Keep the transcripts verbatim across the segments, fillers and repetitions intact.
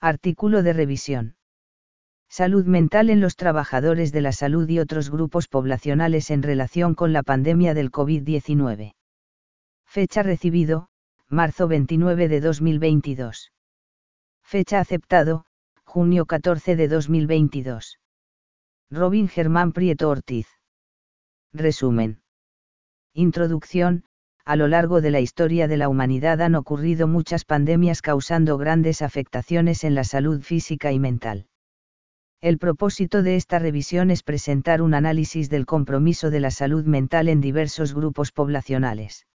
Artículo de revisión. Salud mental en los trabajadores de la salud y otros grupos poblacionales en relación con la pandemia del COVID diecinueve. Fecha recibido, marzo veintinueve de dos mil veintidós. Fecha aceptado, junio catorce de dos mil veintidós. Robin Germán Prieto Ortiz. Resumen. Introducción. A lo largo de la historia de la humanidad han ocurrido muchas pandemias causando grandes afectaciones en la salud física y mental. El propósito de esta revisión es presentar un análisis del compromiso de la salud mental en diversos grupos poblacionales.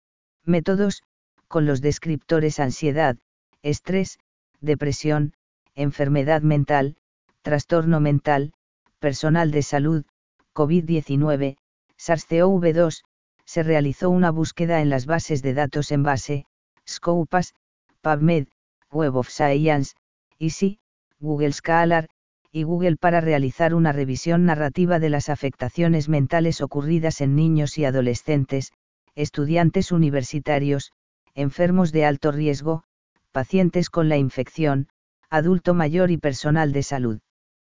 Métodos, con los descriptores ansiedad, estrés, depresión, enfermedad mental, trastorno mental, personal de salud, COVID diecinueve, SARS-C o V dos, se realizó una búsqueda en las bases de datos en base, Scopus, PubMed, Web of Science, I C I, Google Scholar, y Google para realizar una revisión narrativa de las afectaciones mentales ocurridas en niños y adolescentes, estudiantes universitarios, enfermos de alto riesgo, pacientes con la infección, adulto mayor y personal de salud.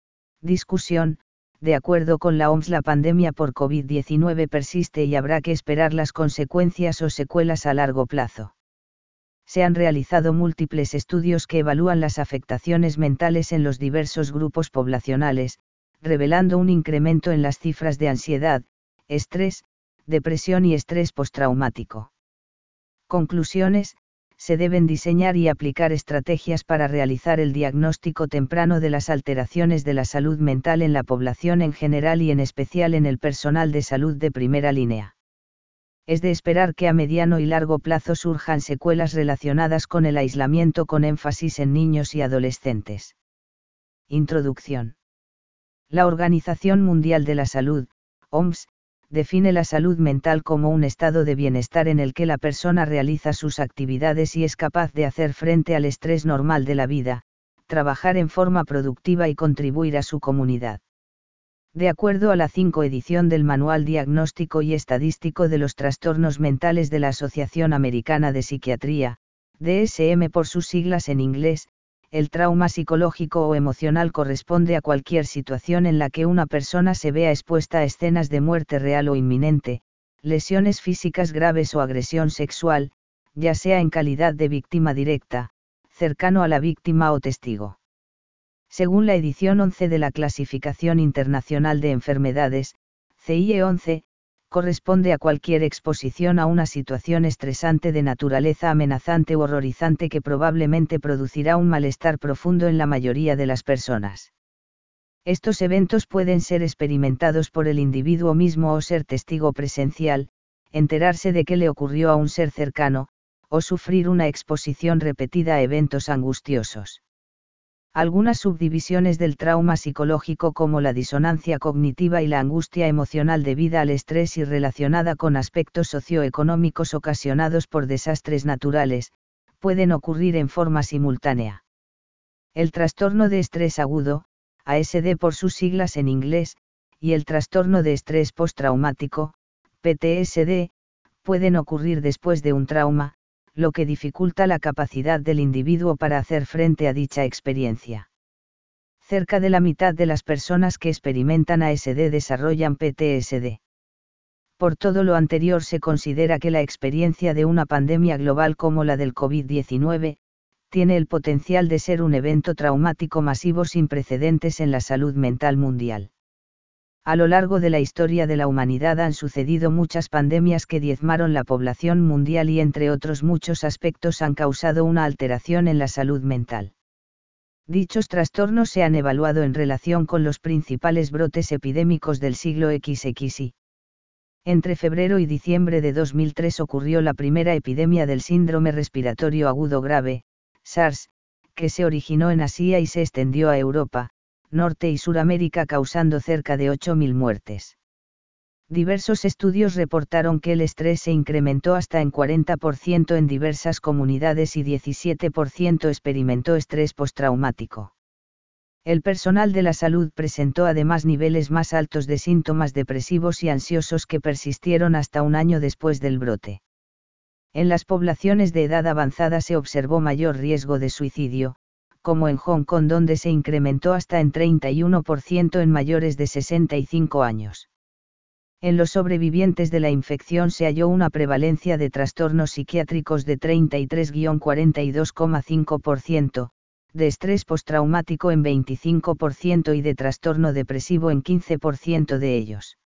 Discusión. De acuerdo con la O M S, la pandemia por COVID diecinueve persiste y habrá que esperar las consecuencias o secuelas a largo plazo. Se han realizado múltiples estudios que evalúan las afectaciones mentales en los diversos grupos poblacionales, revelando un incremento en las cifras de ansiedad, estrés, depresión y estrés postraumático. Conclusiones. Se deben diseñar y aplicar estrategias para realizar el diagnóstico temprano de las alteraciones de la salud mental en la población en general y en especial en el personal de salud de primera línea. Es de esperar que a mediano y largo plazo surjan secuelas relacionadas con el aislamiento con énfasis en niños y adolescentes. Introducción. La Organización Mundial de la Salud, O M S, define la salud mental como un estado de bienestar en el que la persona realiza sus actividades y es capaz de hacer frente al estrés normal de la vida, trabajar en forma productiva y contribuir a su comunidad. De acuerdo a la quinta edición del Manual Diagnóstico y Estadístico de los Trastornos Mentales de la Asociación Americana de Psiquiatría, D S M por sus siglas en inglés, el trauma psicológico o emocional corresponde a cualquier situación en la que una persona se vea expuesta a escenas de muerte real o inminente, lesiones físicas graves o agresión sexual, ya sea en calidad de víctima directa, cercano a la víctima o testigo. Según la edición once de la Clasificación Internacional de Enfermedades, C I E once, corresponde a cualquier exposición a una situación estresante de naturaleza amenazante u horrorizante que probablemente producirá un malestar profundo en la mayoría de las personas. Estos eventos pueden ser experimentados por el individuo mismo o ser testigo presencial, enterarse de qué le ocurrió a un ser cercano, o sufrir una exposición repetida a eventos angustiosos. Algunas subdivisiones del trauma psicológico como la disonancia cognitiva y la angustia emocional debida al estrés y relacionada con aspectos socioeconómicos ocasionados por desastres naturales, pueden ocurrir en forma simultánea. El trastorno de estrés agudo, A S D por sus siglas en inglés, y el trastorno de estrés postraumático, P T S D, pueden ocurrir después de un trauma, lo que dificulta la capacidad del individuo para hacer frente a dicha experiencia. Cerca de la mitad de las personas que experimentan A S D desarrollan P T S D. Por todo lo anterior se considera que la experiencia de una pandemia global como la del COVID diecinueve, tiene el potencial de ser un evento traumático masivo sin precedentes en la salud mental mundial. A lo largo de la historia de la humanidad han sucedido muchas pandemias que diezmaron la población mundial y entre otros muchos aspectos han causado una alteración en la salud mental. Dichos trastornos se han evaluado en relación con los principales brotes epidémicos del siglo equis equis y. Entre febrero y diciembre de dos mil tres ocurrió la primera epidemia del síndrome respiratorio agudo grave, SARS, que se originó en Asia y se extendió a Europa, Norte y Suramérica causando cerca de ocho mil muertes. Diversos estudios reportaron que el estrés se incrementó hasta en cuarenta por ciento en diversas comunidades y diecisiete por ciento experimentó estrés postraumático. El personal de la salud presentó además niveles más altos de síntomas depresivos y ansiosos que persistieron hasta un año después del brote. En las poblaciones de edad avanzada se observó mayor riesgo de suicidio, como en Hong Kong, donde se incrementó hasta en treinta y uno por ciento en mayores de sesenta y cinco años. En los sobrevivientes de la infección se halló una prevalencia de trastornos psiquiátricos de treinta y tres a cuarenta y dos coma cinco por ciento, de estrés postraumático en veinticinco por ciento y de trastorno depresivo en quince por ciento de ellos.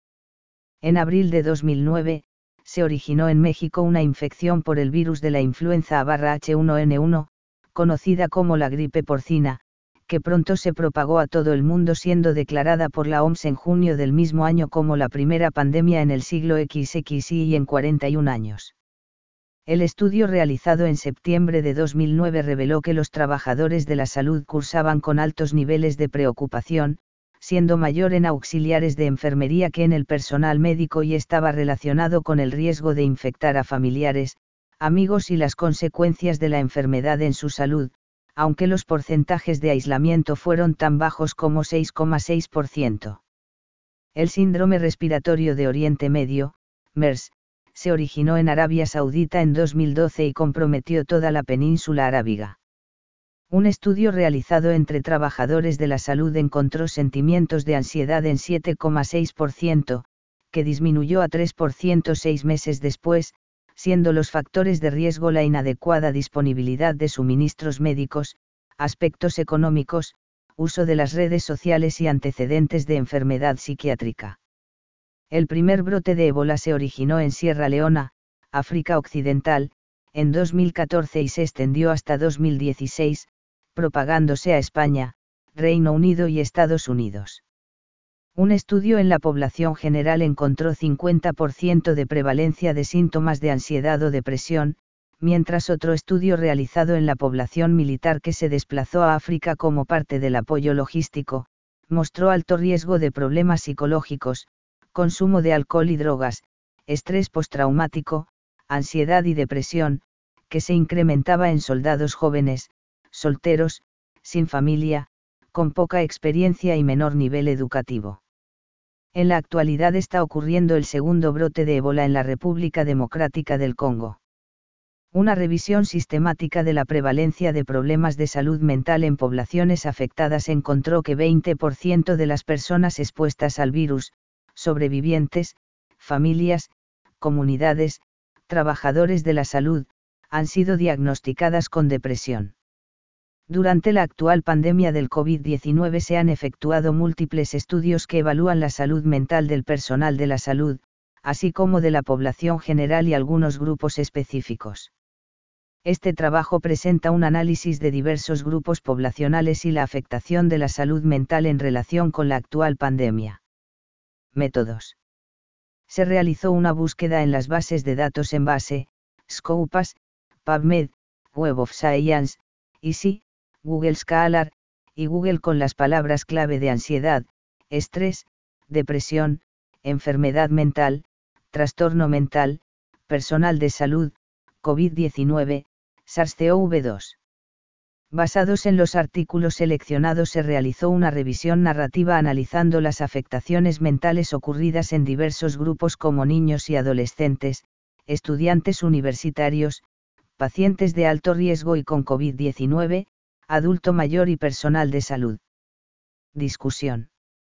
En abril de dos mil nueve, se originó en México una infección por el virus de la influenza aviar H uno N uno, conocida como la gripe porcina, que pronto se propagó a todo el mundo, siendo declarada por la O M S en junio del mismo año como la primera pandemia en el siglo equis equis y en cuarenta y un años. El estudio realizado en septiembre de dos mil nueve reveló que los trabajadores de la salud cursaban con altos niveles de preocupación, siendo mayor en auxiliares de enfermería que en el personal médico, y estaba relacionado con el riesgo de infectar a familiares, amigos y las consecuencias de la enfermedad en su salud, aunque los porcentajes de aislamiento fueron tan bajos como seis coma seis por ciento. El síndrome respiratorio de Oriente Medio, MERS, se originó en Arabia Saudita en dos mil doce y comprometió toda la península arábiga. Un estudio realizado entre trabajadores de la salud encontró sentimientos de ansiedad en siete coma seis por ciento, que disminuyó a tres por ciento seis meses después, siendo los factores de riesgo la inadecuada disponibilidad de suministros médicos, aspectos económicos, uso de las redes sociales y antecedentes de enfermedad psiquiátrica. El primer brote de ébola se originó en Sierra Leona, África Occidental, en dos mil catorce y se extendió hasta dos mil dieciséis, propagándose a España, Reino Unido y Estados Unidos. Un estudio en la población general encontró cincuenta por ciento de prevalencia de síntomas de ansiedad o depresión, mientras otro estudio realizado en la población militar que se desplazó a África como parte del apoyo logístico, mostró alto riesgo de problemas psicológicos, consumo de alcohol y drogas, estrés postraumático, ansiedad y depresión, que se incrementaba en soldados jóvenes, solteros, sin familia, con poca experiencia y menor nivel educativo. En la actualidad está ocurriendo el segundo brote de ébola en la República Democrática del Congo. Una revisión sistemática de la prevalencia de problemas de salud mental en poblaciones afectadas encontró que veinte por ciento de las personas expuestas al virus, sobrevivientes, familias, comunidades, trabajadores de la salud, han sido diagnosticadas con depresión. Durante la actual pandemia del COVID diecinueve se han efectuado múltiples estudios que evalúan la salud mental del personal de la salud, así como de la población general y algunos grupos específicos. Este trabajo presenta un análisis de diversos grupos poblacionales y la afectación de la salud mental en relación con la actual pandemia. Métodos. Se realizó una búsqueda en las bases de datos en base, Scopus, PubMed, Web of Science, I C I, Google Scholar, y Google con las palabras clave de ansiedad, estrés, depresión, enfermedad mental, trastorno mental, personal de salud, COVID diecinueve, SARS-C o V dos. Basados en los artículos seleccionados se realizó una revisión narrativa analizando las afectaciones mentales ocurridas en diversos grupos como niños y adolescentes, estudiantes universitarios, pacientes de alto riesgo y con COVID diecinueve, adulto mayor y personal de salud. Discusión.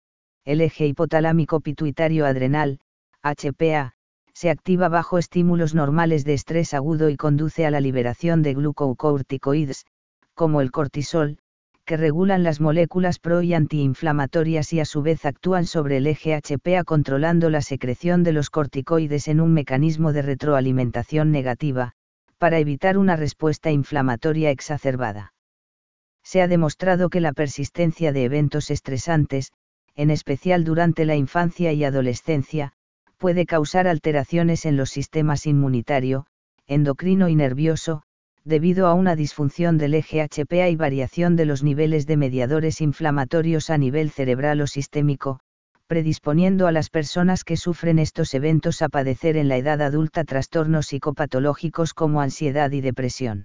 El eje hipotalámico pituitario adrenal, H P A, se activa bajo estímulos normales de estrés agudo y conduce a la liberación de glucocorticoides, como el cortisol, que regulan las moléculas pro y antiinflamatorias y a su vez actúan sobre el eje H P A controlando la secreción de los corticoides en un mecanismo de retroalimentación negativa, para evitar una respuesta inflamatoria exacerbada. Se ha demostrado que la persistencia de eventos estresantes, en especial durante la infancia y adolescencia, puede causar alteraciones en los sistemas inmunitario, endocrino y nervioso, debido a una disfunción del eje H P A y variación de los niveles de mediadores inflamatorios a nivel cerebral o sistémico, predisponiendo a las personas que sufren estos eventos a padecer en la edad adulta trastornos psicopatológicos como ansiedad y depresión.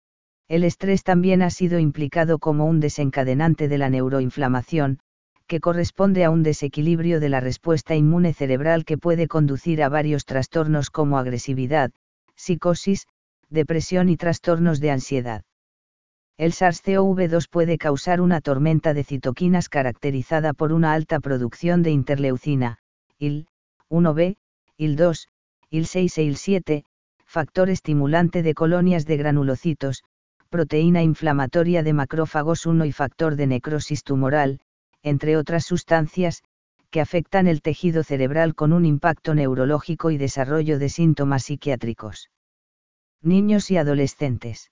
El estrés también ha sido implicado como un desencadenante de la neuroinflamación, que corresponde a un desequilibrio de la respuesta inmune cerebral que puede conducir a varios trastornos como agresividad, psicosis, depresión y trastornos de ansiedad. El SARS-C o V dos puede causar una tormenta de citoquinas caracterizada por una alta producción de interleucina, I L uno B, I L dos, I L seis e I L siete, factor estimulante de colonias de granulocitos, proteína inflamatoria de macrófagos uno y factor de necrosis tumoral, entre otras sustancias, que afectan el tejido cerebral con un impacto neurológico y desarrollo de síntomas psiquiátricos. Niños y adolescentes.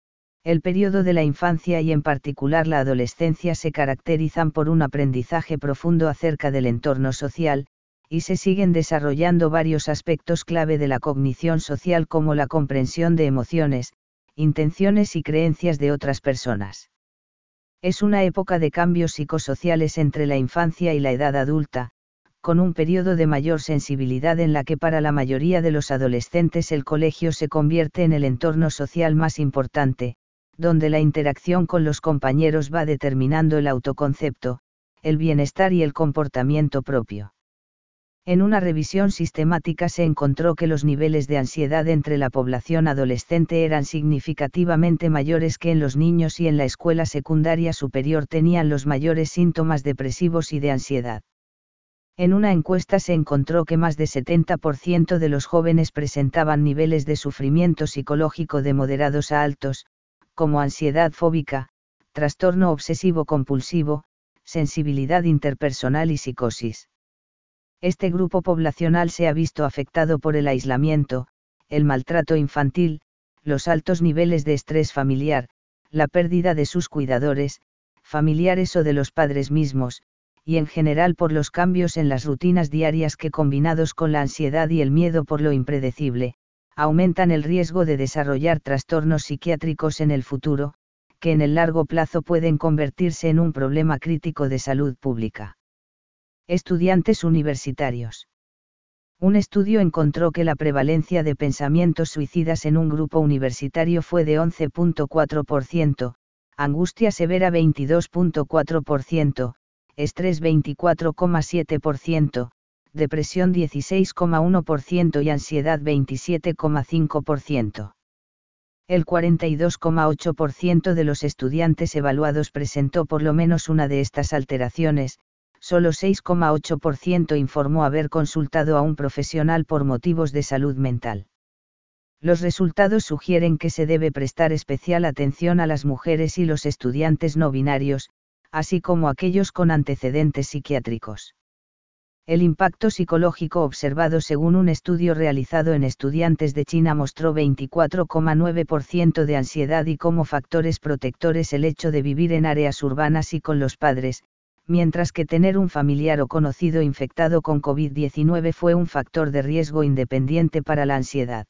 El periodo de la infancia y en particular la adolescencia se caracterizan por un aprendizaje profundo acerca del entorno social, y se siguen desarrollando varios aspectos clave de la cognición social como la comprensión de emociones, intenciones y creencias de otras personas. Es una época de cambios psicosociales entre la infancia y la edad adulta, con un periodo de mayor sensibilidad en la que para la mayoría de los adolescentes el colegio se convierte en el entorno social más importante, donde la interacción con los compañeros va determinando el autoconcepto, el bienestar y el comportamiento propio. En una revisión sistemática se encontró que los niveles de ansiedad entre la población adolescente eran significativamente mayores que en los niños y en la escuela secundaria superior tenían los mayores síntomas depresivos y de ansiedad. En una encuesta se encontró que más de setenta por ciento de los jóvenes presentaban niveles de sufrimiento psicológico de moderados a altos, como ansiedad fóbica, trastorno obsesivo-compulsivo, sensibilidad interpersonal y psicosis. Este grupo poblacional se ha visto afectado por el aislamiento, el maltrato infantil, los altos niveles de estrés familiar, la pérdida de sus cuidadores, familiares o de los padres mismos, y en general por los cambios en las rutinas diarias que combinados con la ansiedad y el miedo por lo impredecible, aumentan el riesgo de desarrollar trastornos psiquiátricos en el futuro, que en el largo plazo pueden convertirse en un problema crítico de salud pública. Estudiantes universitarios. Un estudio encontró que la prevalencia de pensamientos suicidas en un grupo universitario fue de once punto cuatro por ciento, angustia severa veintidós punto cuatro por ciento, estrés veinticuatro coma siete por ciento, depresión dieciséis coma uno por ciento y ansiedad veintisiete coma cinco por ciento. El cuarenta y dos coma ocho por ciento de los estudiantes evaluados presentó por lo menos una de estas alteraciones, solo seis coma ocho por ciento informó haber consultado a un profesional por motivos de salud mental. Los resultados sugieren que se debe prestar especial atención a las mujeres y los estudiantes no binarios, así como aquellos con antecedentes psiquiátricos. El impacto psicológico observado según un estudio realizado en estudiantes de China mostró veinticuatro coma nueve por ciento de ansiedad y como factores protectores el hecho de vivir en áreas urbanas y con los padres, mientras que tener un familiar o conocido infectado con COVID diecinueve fue un factor de riesgo independiente para la ansiedad.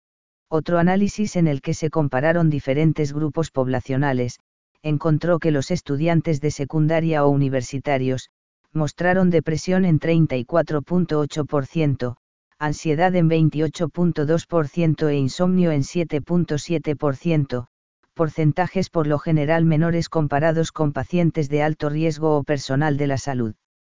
Otro análisis en el que se compararon diferentes grupos poblacionales, encontró que los estudiantes de secundaria o universitarios, mostraron depresión en treinta y cuatro punto ocho por ciento, ansiedad en veintiocho punto dos por ciento e insomnio en siete punto siete por ciento, porcentajes por lo general menores comparados con pacientes de alto riesgo o personal de la salud.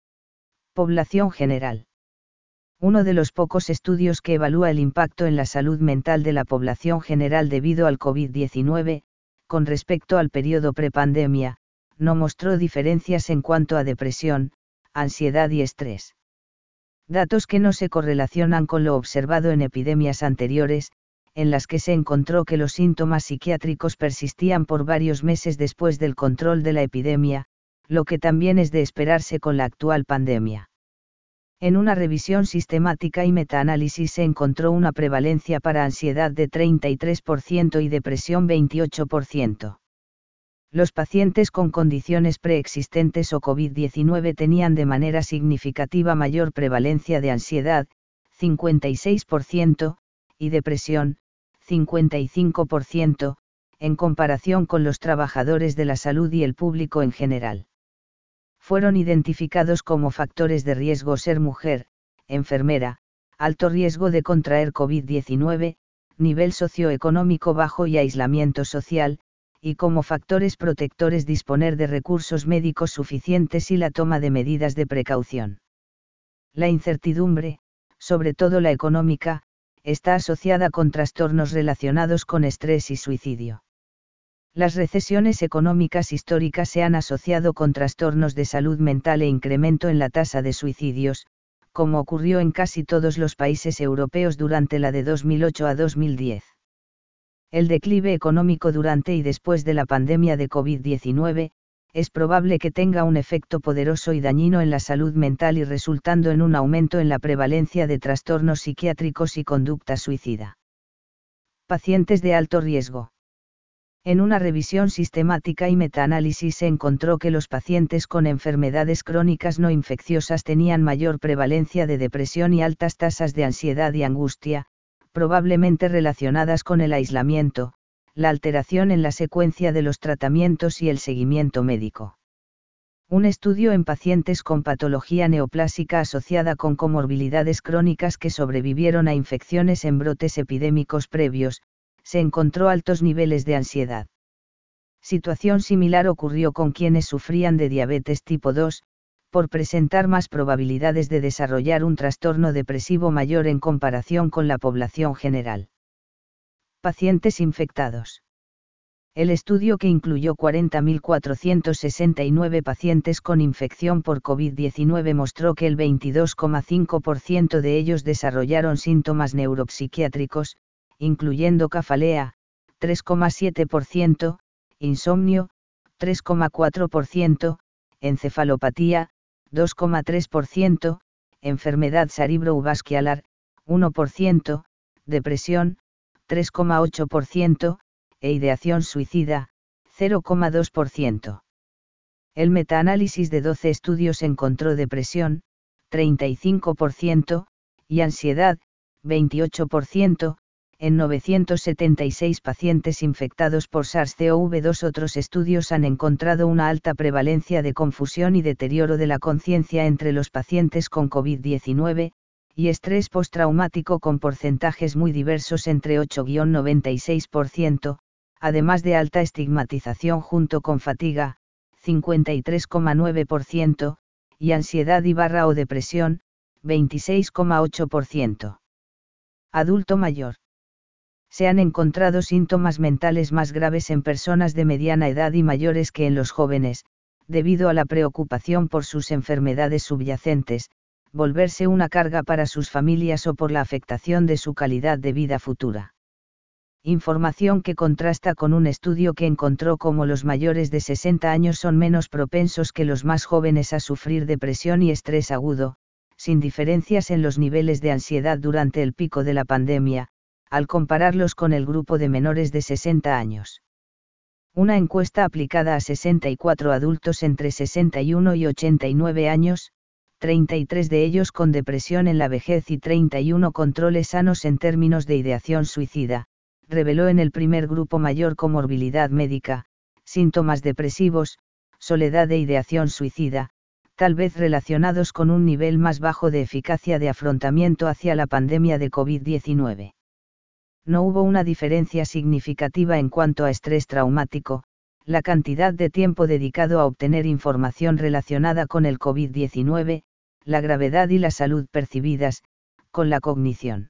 Población general. Uno de los pocos estudios que evalúa el impacto en la salud mental de la población general debido al COVID diecinueve, con respecto al periodo prepandemia, no mostró diferencias en cuanto a depresión, ansiedad y estrés. Datos que no se correlacionan con lo observado en epidemias anteriores, en las que se encontró que los síntomas psiquiátricos persistían por varios meses después del control de la epidemia, lo que también es de esperarse con la actual pandemia. En una revisión sistemática y metaanálisis se encontró una prevalencia para ansiedad de treinta y tres por ciento y depresión veintiocho por ciento. Los pacientes con condiciones preexistentes o COVID diecinueve tenían de manera significativa mayor prevalencia de ansiedad, cincuenta y seis por ciento, y depresión, cincuenta y cinco por ciento, en comparación con los trabajadores de la salud y el público en general. Fueron identificados como factores de riesgo ser mujer, enfermera, alto riesgo de contraer COVID diecinueve, nivel socioeconómico bajo y aislamiento social, y como factores protectores disponer de recursos médicos suficientes y la toma de medidas de precaución. La incertidumbre, sobre todo la económica, está asociada con trastornos relacionados con estrés y suicidio. Las recesiones económicas históricas se han asociado con trastornos de salud mental e incremento en la tasa de suicidios, como ocurrió en casi todos los países europeos durante la de dos mil ocho a dos mil diez. El declive económico durante y después de la pandemia de COVID diecinueve, es probable que tenga un efecto poderoso y dañino en la salud mental y resultando en un aumento en la prevalencia de trastornos psiquiátricos y conducta suicida. Pacientes de alto riesgo. En una revisión sistemática y metaanálisis se encontró que los pacientes con enfermedades crónicas no infecciosas tenían mayor prevalencia de depresión y altas tasas de ansiedad y angustia, probablemente relacionadas con el aislamiento, la alteración en la secuencia de los tratamientos y el seguimiento médico. Un estudio en pacientes con patología neoplásica asociada con comorbilidades crónicas que sobrevivieron a infecciones en brotes epidémicos previos, se encontró altos niveles de ansiedad. Situación similar ocurrió con quienes sufrían de diabetes tipo dos, por presentar más probabilidades de desarrollar un trastorno depresivo mayor en comparación con la población general. Pacientes infectados. El estudio, que incluyó cuarenta mil cuatrocientos sesenta y nueve pacientes con infección por COVID diecinueve, mostró que el veintidós coma cinco por ciento de ellos desarrollaron síntomas neuropsiquiátricos, incluyendo cefalea, tres coma siete por ciento, insomnio, tres coma cuatro por ciento, encefalopatía, dos coma tres por ciento, enfermedad cerebrovascular, uno por ciento, depresión, tres coma ocho por ciento, e ideación suicida, cero coma dos por ciento. El metaanálisis de doce estudios encontró depresión, treinta y cinco por ciento, y ansiedad, veintiocho por ciento, en novecientos setenta y seis pacientes infectados por SARS-C o V dos. Otros estudios han encontrado una alta prevalencia de confusión y deterioro de la conciencia entre los pacientes con COVID diecinueve, y estrés postraumático con porcentajes muy diversos entre ocho y noventa y seis por ciento, además de alta estigmatización junto con fatiga, cincuenta y tres coma nueve por ciento, y ansiedad y barra o depresión, veintiséis coma ocho por ciento. Adulto mayor. Se han encontrado síntomas mentales más graves en personas de mediana edad y mayores que en los jóvenes, debido a la preocupación por sus enfermedades subyacentes, volverse una carga para sus familias o por la afectación de su calidad de vida futura. Información que contrasta con un estudio que encontró cómo los mayores de sesenta años son menos propensos que los más jóvenes a sufrir depresión y estrés agudo, sin diferencias en los niveles de ansiedad durante el pico de la pandemia, al compararlos con el grupo de menores de sesenta años. Una encuesta aplicada a sesenta y cuatro adultos entre sesenta y uno y ochenta y nueve años, treinta y tres de ellos con depresión en la vejez y treinta y uno controles sanos en términos de ideación suicida, reveló en el primer grupo mayor comorbilidad médica, síntomas depresivos, soledad e ideación suicida, tal vez relacionados con un nivel más bajo de eficacia de afrontamiento hacia la pandemia de COVID diecinueve. No hubo una diferencia significativa en cuanto a estrés traumático, la cantidad de tiempo dedicado a obtener información relacionada con el COVID diecinueve, la gravedad y la salud percibidas, con la cognición.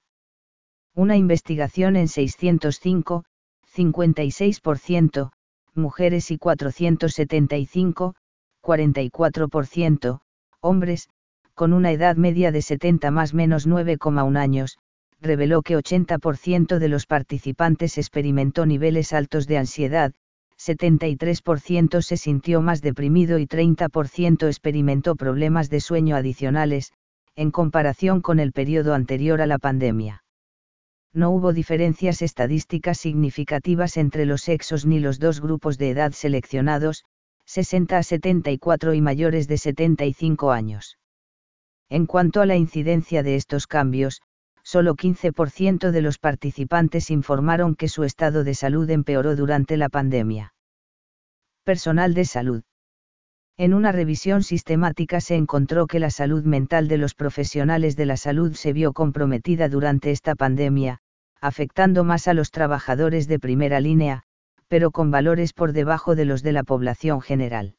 Una investigación en seiscientos cinco, cincuenta y seis por ciento, mujeres y cuatrocientos setenta y cinco, cuarenta y cuatro por ciento, hombres, con una edad media de setenta más menos nueve coma uno años, reveló que ochenta por ciento de los participantes experimentó niveles altos de ansiedad, setenta y tres por ciento se sintió más deprimido y treinta por ciento experimentó problemas de sueño adicionales, en comparación con el periodo anterior a la pandemia. No hubo diferencias estadísticas significativas entre los sexos ni los dos grupos de edad seleccionados, sesenta a setenta y cuatro y mayores de setenta y cinco años. En cuanto a la incidencia de estos cambios, solo quince por ciento de los participantes informaron que su estado de salud empeoró durante la pandemia. Personal de salud. En una revisión sistemática se encontró que la salud mental de los profesionales de la salud se vio comprometida durante esta pandemia, afectando más a los trabajadores de primera línea, pero con valores por debajo de los de la población general.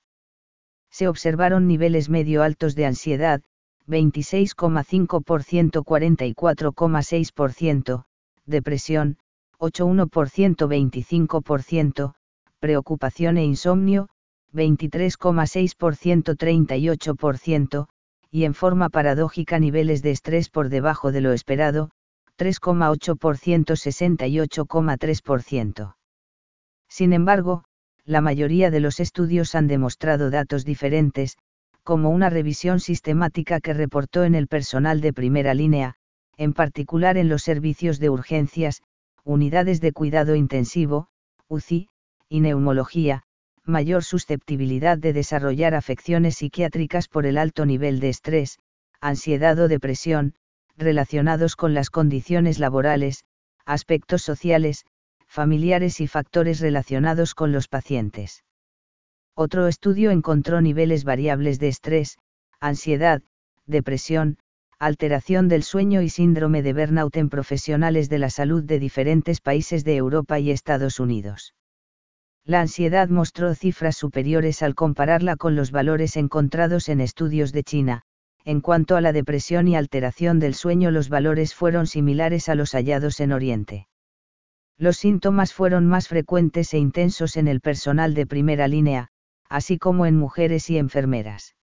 Se observaron niveles medio altos de ansiedad, veintiséis coma cinco por ciento cuarenta y cuatro coma seis por ciento, depresión, ocho coma uno por ciento veinticinco por ciento, preocupación e insomnio, veintitrés coma seis por ciento treinta y ocho por ciento, y en forma paradójica niveles de estrés por debajo de lo esperado, tres coma ocho por ciento sesenta y ocho coma tres por ciento. Sin embargo, la mayoría de los estudios han demostrado datos diferentes, como una revisión sistemática que reportó en el personal de primera línea, en particular en los servicios de urgencias, unidades de cuidado intensivo, U C I, y neumología, mayor susceptibilidad de desarrollar afecciones psiquiátricas por el alto nivel de estrés, ansiedad o depresión, relacionados con las condiciones laborales, aspectos sociales, familiares y factores relacionados con los pacientes. Otro estudio encontró niveles variables de estrés, ansiedad, depresión, alteración del sueño y síndrome de burnout en profesionales de la salud de diferentes países de Europa y Estados Unidos. La ansiedad mostró cifras superiores al compararla con los valores encontrados en estudios de China. En cuanto a la depresión y alteración del sueño, los valores fueron similares a los hallados en Oriente. Los síntomas fueron más frecuentes e intensos en el personal de primera línea, así como en mujeres y enfermeras.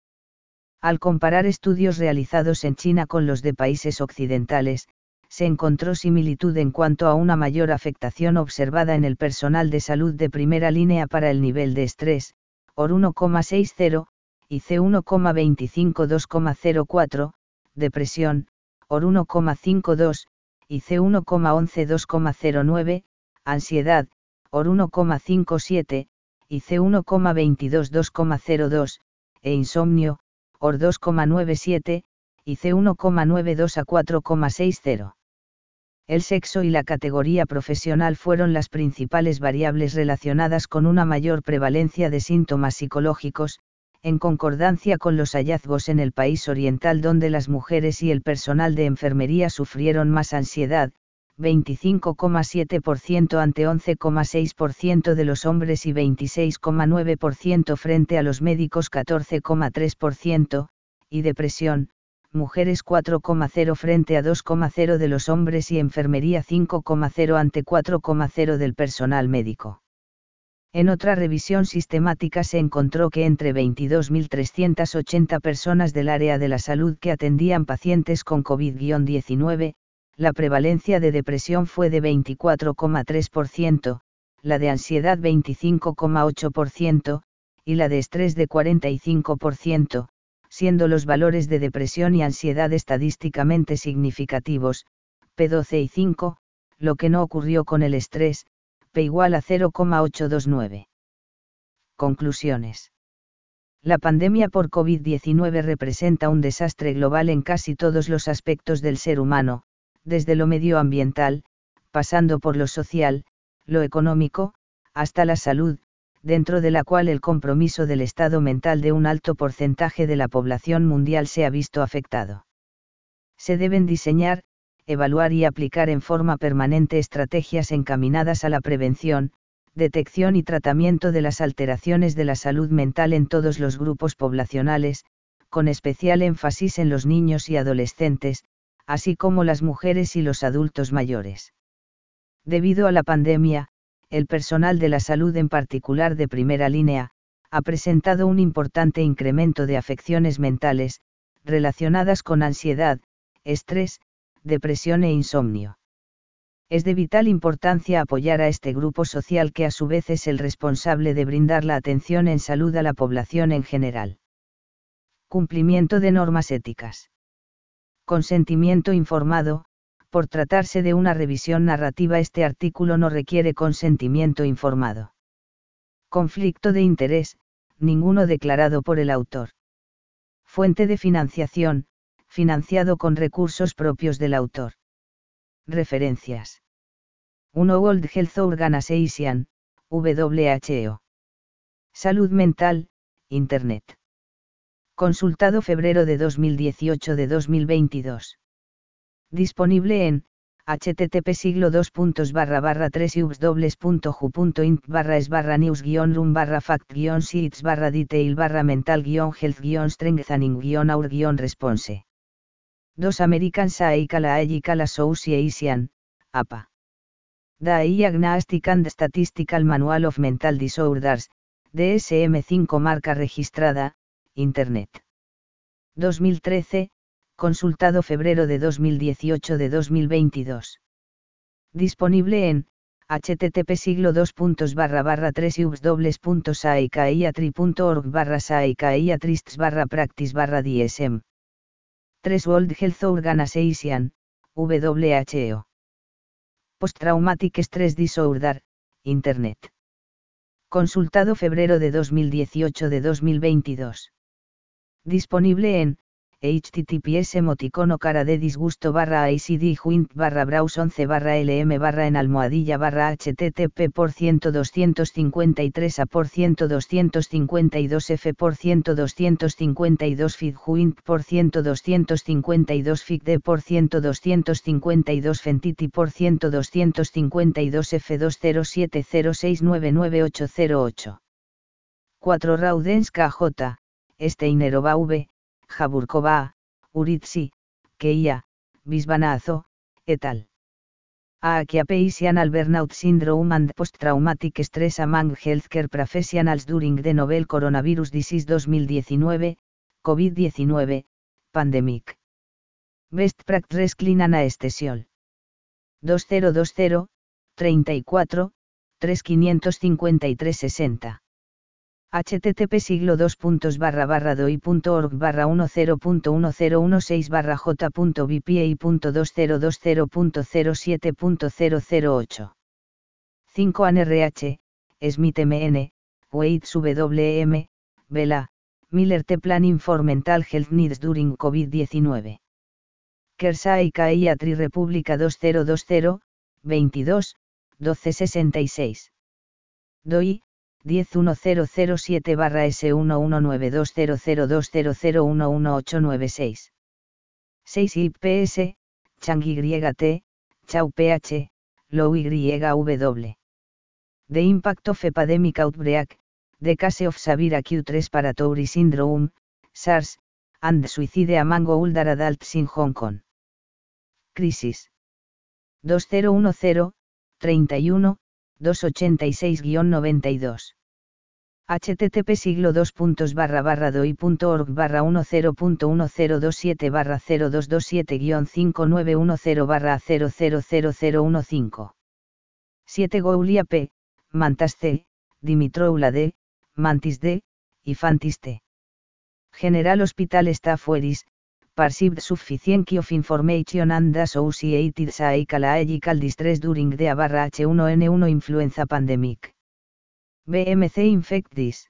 Al comparar estudios realizados en China con los de países occidentales, se encontró similitud en cuanto a una mayor afectación observada en el personal de salud de primera línea para el nivel de estrés, O R uno coma sesenta, y C uno coma veinticinco dos coma cero cuatro, depresión, O R uno coma cincuenta y dos, y C uno coma once dos coma cero nueve, ansiedad, O R uno coma cincuenta y siete, y C uno coma veintidós dos coma cero dos, e insomnio, O R dos coma noventa y siete, y C uno coma noventa y dos a cuatro coma sesenta. El sexo y la categoría profesional fueron las principales variables relacionadas con una mayor prevalencia de síntomas psicológicos, en concordancia con los hallazgos en el país oriental donde las mujeres y el personal de enfermería sufrieron más ansiedad, veinticinco coma siete por ciento ante once coma seis por ciento de los hombres y veintiséis coma nueve por ciento frente a los médicos catorce coma tres por ciento, y depresión, mujeres cuatro coma cero frente a dos coma cero de los hombres y enfermería cinco coma cero ante cuatro coma cero del personal médico. En otra revisión sistemática se encontró que entre veintidós mil trescientas ochenta personas del área de la salud que atendían pacientes con COVID diecinueve, la prevalencia de depresión fue de veinticuatro coma tres por ciento, la de ansiedad veinticinco coma ocho por ciento, y la de estrés de cuarenta y cinco por ciento, siendo los valores de depresión y ansiedad estadísticamente significativos, P doce y cinco, lo que no ocurrió con el estrés, P igual a cero coma ochocientos veintinueve. Conclusiones. La pandemia por COVID diecinueve representa un desastre global en casi todos los aspectos del ser humano, desde lo medioambiental, pasando por lo social, lo económico, hasta la salud, dentro de la cual el compromiso del estado mental de un alto porcentaje de la población mundial se ha visto afectado. Se deben diseñar, evaluar y aplicar en forma permanente estrategias encaminadas a la prevención, detección y tratamiento de las alteraciones de la salud mental en todos los grupos poblacionales, con especial énfasis en los niños y adolescentes, así como las mujeres y los adultos mayores. Debido a la pandemia, el personal de la salud en particular de primera línea, ha presentado un importante incremento de afecciones mentales, relacionadas con ansiedad, estrés, depresión e insomnio. Es de vital importancia apoyar a este grupo social que a su vez es el responsable de brindar la atención en salud a la población en general. Cumplimiento de normas éticas. Consentimiento informado. Por tratarse de una revisión narrativa, este artículo no requiere consentimiento informado. Conflicto de interés, ninguno declarado por el autor. Fuente de financiación, financiado con recursos propios del autor. Referencias. uno World Health Organization, W H O. Salud mental, Internet. Consultado febrero de dos mil dieciocho de dos mil veintidós. Disponible en http siglo dos puntos barra barra tres ubs.ju.int barra es barra news guión room barra fact guión sheets barra detail barra mental guión health guión strengthening guión our guión response. dos American Psychological Association, A P A. Diagnostic and Statistical Manual of Mental Disorders, D S M cinco marca registrada, Internet. dos mil trece, consultado febrero de dos mil dieciocho de dos mil veintidós. Disponible en http siglo dos puntos barra barra tres ubs dobles puntos psychiatry punto org barra psychiatrists barra practice barra dsm. tres World Health Organization, W H O. Post-Traumatic Stress Disorder, Internet. Consultado febrero de dos mil dieciocho de dos mil veintidós. Disponible en https emoticono cara de disgusto barra icd juint barra browse once barra lm barra en almohadilla barra http por ciento doscientos cincuenta y tres a por ciento doscientos cincuenta y dos f por ciento doscientos cincuenta y dos feed juint por ciento doscientos cincuenta y dos fic d por ciento doscientos cincuenta y dos fentity por ciento doscientos cincuenta y dos f dos cero siete cero seis nueve nueve ocho cero ocho. cuatro Raudenska J, Steinerova V, Jaburkova, Uritsi, Keia, Visvanazo, et al. Acquiescial Burnout Syndrome and Post-Traumatic Stress Among Healthcare Professionals During the Novel Coronavirus Disease dos mil diecinueve, COVID diecinueve, Pandemic. Best Practice Clean Anesthesiol. dos mil veinte, treinta y cuatro, tres quinientos cincuenta y tres sesenta. http siglo dos puntos barra barra doi punto org barra diez punto uno cero dieciséis barra j.bpa.doscientos veinte punto cero siete punto cero cero ocho. cinco N R H, Smith M N, Waits W M, Vela, Miller T Planning for Mental Health Needs During COVID diecinueve. Kershaw Psychiatry República dos mil veinte, veintidós, doce sesenta y seis. doi diez punto uno cero cero siete barra S uno uno nueve dos cero cero dos cero cero uno uno ocho nueve seis. seis I P S, Chang Y T, Chau P H, Low Y W. The Impact of Epidemic Outbreak, The Case of Severe Acute Respiratory Syndrome, SARS, and Suicide Among Older Adults in Hong Kong. Crisis. dos mil diez, treinta y uno, doscientos ochenta y seis guion noventa y dos. http siglo dos puntos barra barra doi punto org barra diez punto uno cero dos siete barra cero dos dos siete guion cinco nueve uno cero barra cero cero cero cero uno cinco. siete Goulia P, Mantas C, Dimitroula D, Mantis D, y Fantis T. General Hospital Staff Whereis, Perceived Sufficiency of Information and Associated Psychological Distress During the barra H uno N uno Influenza Pandemic. B M C Infect Dis.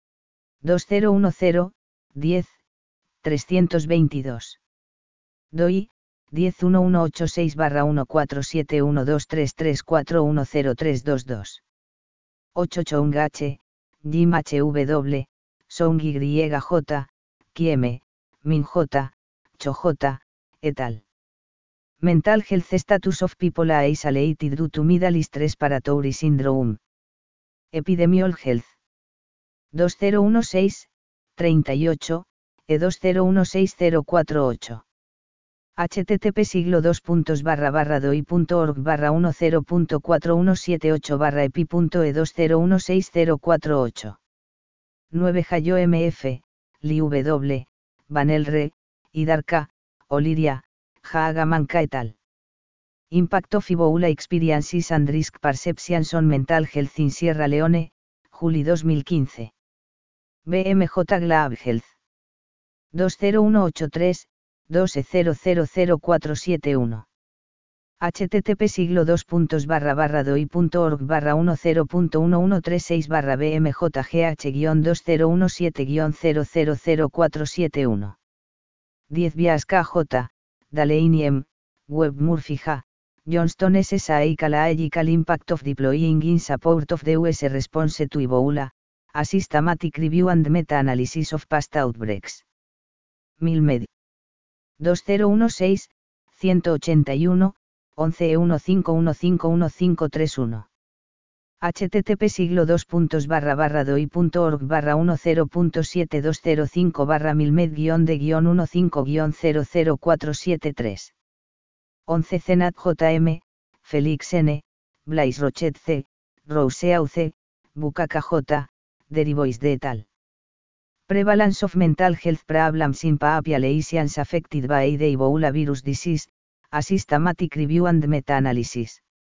dos mil diez, diez, trescientos veintidós. doi, diez punto uno ocho seis barra uno cuatro siete uno dos tres tres cuatro uno cero tres dos dos. ocho Choung H, Jim H W, Song Y J, Kiem, Min J, Cho J, et al. Mental Health Status of People Isolated Due to Middle East Respiratory Syndrome. Epidemiol Health. dos mil dieciséis, treinta y ocho, E dos mil dieciséis cero cuatro ocho. http siglo dos puntos barra barra doi punto org barra diez punto cuatro uno siete ocho barra epi punto e dos mil dieciséis cero cuatro ocho. nueve Jayo M F, Li W, Vanel Re, Idarka, Oliria, Jaagamanka et al. Impact of Ebola Experiences and Risk Perceptions on Mental Health in Sierra Leone, Juli dos mil quince. B M J Glab Health. dos mil ciento ochenta y tres, doce cero cero cero cuatro siete uno. http siglo dos puntos barra barra doi punto org barra diez punto uno uno tres seis barra bmjgh guion dos mil diecisiete guion cero cero cero cuatro siete uno. diez Vías K J, Delaney M, Webb Murphy J, Johnston S. Psychological Impact of Deploying in Support of the U S Response to Ebola, a Systematic Review and Meta-Analysis of Past Outbreaks. Milmed. dos mil dieciséis, ciento ochenta y uno, once E uno cinco uno cinco uno cinco tres uno. http siglo dos puntos barra barra doi punto org barra diez punto siete dos cero cinco barra milmed guion de guion uno cinco guion cero cero cuatro siete tres. once Cenat J M, Felix N, Blaise Rochet C., Rousseau C., Bukaka J., Derivois de et al. Prevalence of mental health problems in populations affected by the Ebola virus disease, a systematic review and meta-analysis.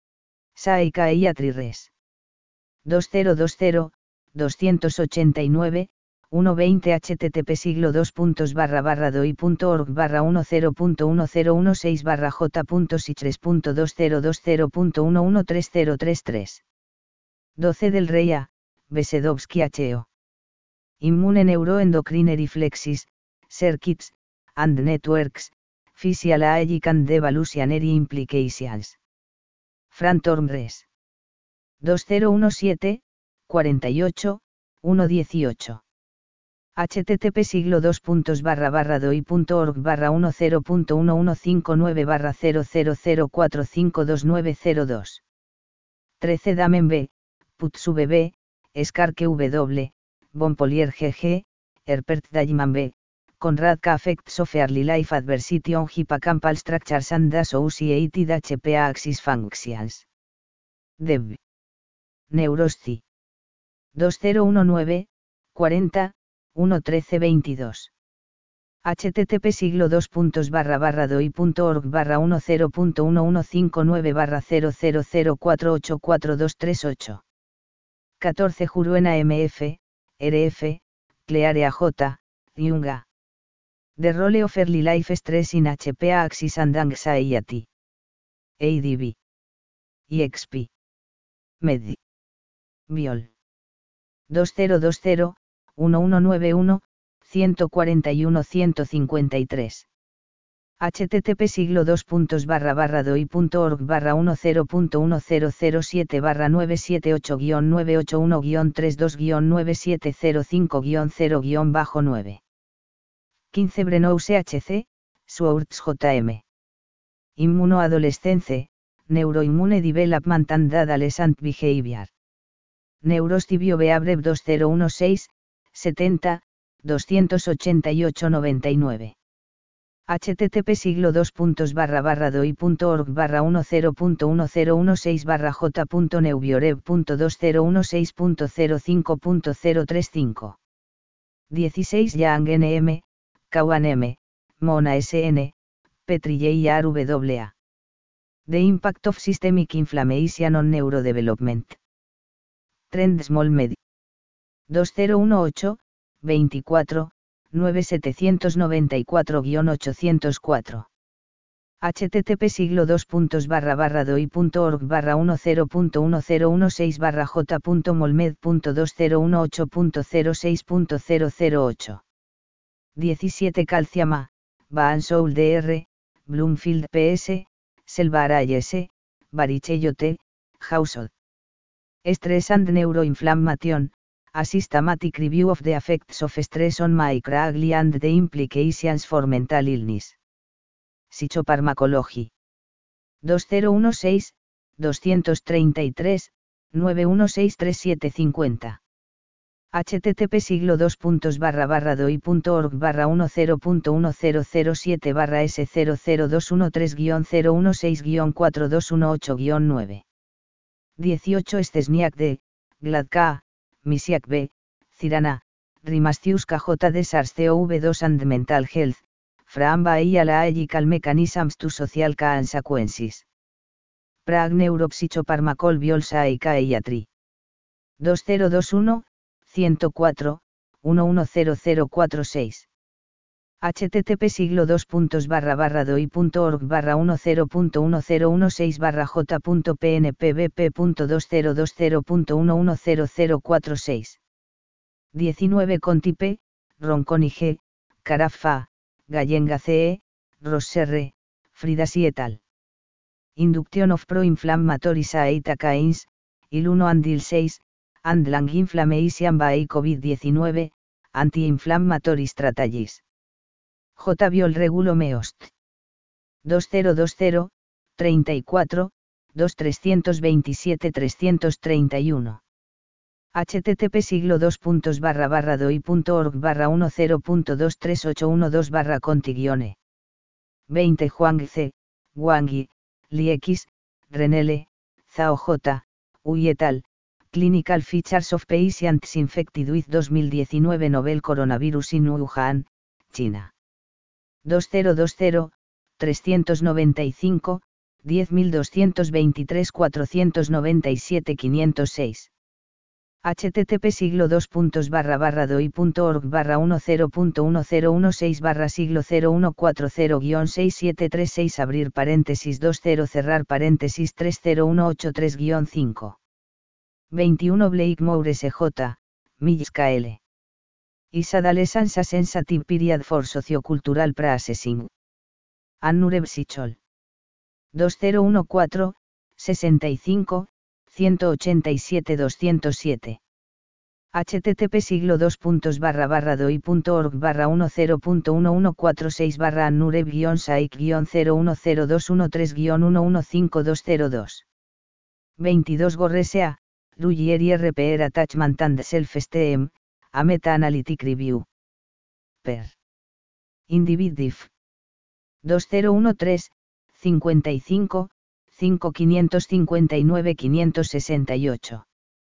Psychiatry Res. dos mil veinte, doscientos ochenta y nueve, ciento veinte http siglo dos puntos barra barra doi.org barra diez punto uno cero dieciséis barra j.sitres punto dos cero dos cero punto uno uno tres cero tres tres. doce del Rey A, Besedowski H O. Immune Neuroendocrine Reflexes, Circuits, and Networks, Physiologic and Evolutionary Implications. Frantorm Res. dos mil diecisiete, cuarenta y ocho, ciento dieciocho. http siglo dos puntos barra barra doi.org barra diez punto uno uno cinco nueve barra cero cero cero cuatro cinco dos nueve cero dos. trece Damen B, Putsube B, Skarke W, Bonpolier G G, Herpert Dajman B, Conrad K. Affects of Early Life Adversity on Hippocampal Structures and Associated H P A Axis Functions. Deb. Neurosci. dos mil diecinueve, cuarenta, ciento trece veintidós. http siglo dos puntos barra barra doi.org barra diez punto uno uno cinco nueve barra cero cero cero cuatro ocho cuatro dos tres ocho. catorce Juruena M F, R F, Clearea J, Yunga. The Role of Early Life Stress in H P A Axis and Anxiety. A D B. E X P. Medi. Biol. dos mil veinte, uno mil ciento noventa y uno, ciento cuarenta y uno ciento cincuenta y tres. http siglo dos puntos barra barra doi.org barra diez punto uno cero cero siete barra nueve siete ocho guión nueve ocho uno guión treinta y dos guión nueve siete cero cinco guión cero guión nueve. quince Brenous H C, Swartz J M. Immunoadolescence, Neuroimmune Development and Adolescent Behavior. Neurostibio Beabreb dos mil dieciséis, setenta, doscientos ochenta y ocho noventa y nueve. http siglo dos puntos barra barra doi.org barra diez punto uno cero uno seis barra j.neubiorev punto dos mil dieciséis punto cero cinco punto cero treinta y cinco. dieciséis Yang N M, Kauan M, Mona S N, Petri J R W A. The Impact of Systemic Inflammation on Neurodevelopment. Trend Small Med. dos mil dieciocho, veinticuatro, nueve setecientos noventa y cuatro guión ochocientos cuatro. http siglo dos puntos barra barra doi.org barra diez punto uno cero uno seis barra j.molmed punto dos mil dieciocho punto cero seis punto cero cero ocho. diecisiete Calciama, Baan Soul D R, Bloomfield P S, Selvaray S, Barichello T, Household. Stress and Neuroinflammation, a Systematic Review of the Effects of Stress on Microglia and the Implications for Mental Illness. Psychopharmacology. dos mil dieciséis, doscientos treinta y tres, noventa y dieciséis treinta y siete cincuenta. http siglo dos puntos barra barra doi.org barra diez punto uno cero cero siete barra S cero cero dos uno tres guión cero uno seis guión cuatro dos uno ocho guión nueve. dieciocho Stesniak D, Gladka, Misiak B, Cirana, Rimastiuska J de SARS C o V dos and Mental Health, from Biological Mechanisms to Social Consequences. Prague Neuropsychopharmacol Biopsychiatry. dos mil veintiuno, ciento cuatro, uno uno cero cero cuatro seis. http siglo dos puntos barra barra doi.org barra diez punto uno cero uno seis barra j.pnpbp punto dos mil veinte punto uno uno cero cero cuatro seis. diecinueve Contipe, Ronconi G, Carafa, Gallenga C E, Rosserre, Fridas y et al. Induction of pro-inflammatory cytokines, il uno and il seis, and lung inflammation by COVID diecinueve, anti-inflammatory strategies. J. Biol Regulo Meost. dos mil veinte, treinta y cuatro, dos trescientos veintisiete trescientos treinta y uno. http siglo dos puntos barra barra doi.org barra diez punto dos tres ocho uno dos barra conti-guione. veinte Huang C, Wang, Li X, Renele, Zhao J. Ui et al., Clinical Features of Patients Infected with dos mil diecinueve Novel Coronavirus in Wuhan, China. dos mil veinte, trescientos noventa y cinco, diez mil doscientos veintitrés cuatrocientos noventa y siete quinientos seis. http siglo dos puntos barra barra doi.org barra diez punto diez dieciséis barra siglo cero uno cuarenta guión seis siete tres seis abrir paréntesis veinte cerrar paréntesis tres cero uno ocho tres guión cinco. veintiuno Blakemore S J, Mills K L. Is adolescence a sensitive period for sociocultural processing. Annure Psychol. dos mil catorce, sesenta y cinco, ciento ochenta y siete doscientos siete. http siglo dos puntos barra barra doi.org barra diez punto once cuarenta y seis barra annure guión saic guión cero uno cero dos uno tres guión uno uno cinco dos cero dos. veintidós Gorresea, Lugier y R P R Attachment and Self-Esteem, a Meta-Analytic Review. Per. Individif. dos mil trece, cincuenta y cinco, cinco quinientos cincuenta y nueve quinientos sesenta y ocho.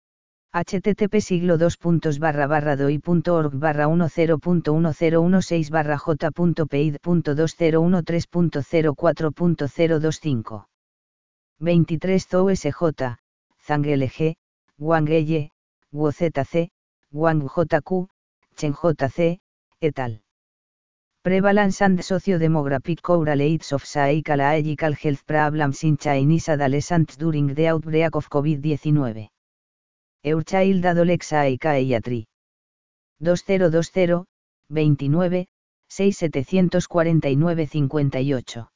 http siglo dos puntos barra barra doi.org barra diez punto diez dieciséis barra j.peid.dos mil trece punto cero cuatro punto cero veinticinco. veintitrés Zhou S J, Zhang L G, Wang L, Guo Z C, Wang J Q, Chen J C, et al. Prevalence and Socio-Demographic Correlates of Psychological Health Problems in Chinese Adolescents During the Outbreak of COVID diecinueve. Our Child Adolescent Psychiatry. dos mil veinte, veintinueve, seis setecientos cuarenta y nueve cincuenta y ocho.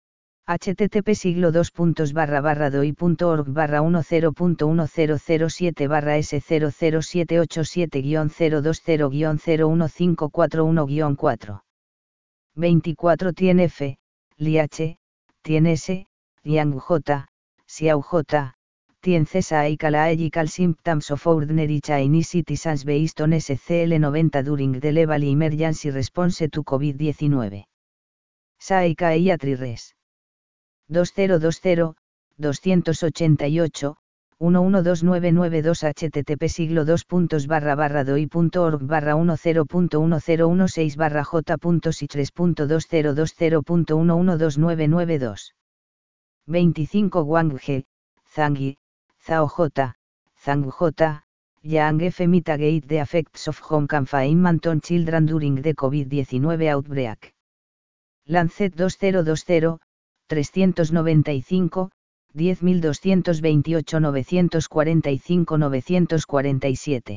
http siglo dos puntos barra barra doi.org barra diez punto diez siete barra s cero cero siete ocho siete guión cero dos cero guión cero uno cinco cuatro uno guión cuatro. veinticuatro Tien F, Li H, Tien S, Liang J, Xiao J, Tien C Psychological Symptoms of Ordinary Chinese Citizens Based on S C L noventa During the Level Emergency Response to COVID diecinueve. Psychiatry Res. dos mil veinte, doscientos ochenta y ocho, uno uno dos nueve nueve dos http siglo dos puntos barra barra doi.org barra diez punto dieciséis barra j.six tres punto dos cero dos cero punto uno uno dos nueve nueve dos. veinticinco Wang G, Zhang Y, Zhao J, Zhang J, Yang F Mitigate the Effects of Home Confinement on Children During the COVID diecinueve Outbreak. Lancet dos mil veinte, trescientos noventa y cinco, diez mil doscientos veintiocho novecientos cuarenta y cinco novecientos cuarenta y siete.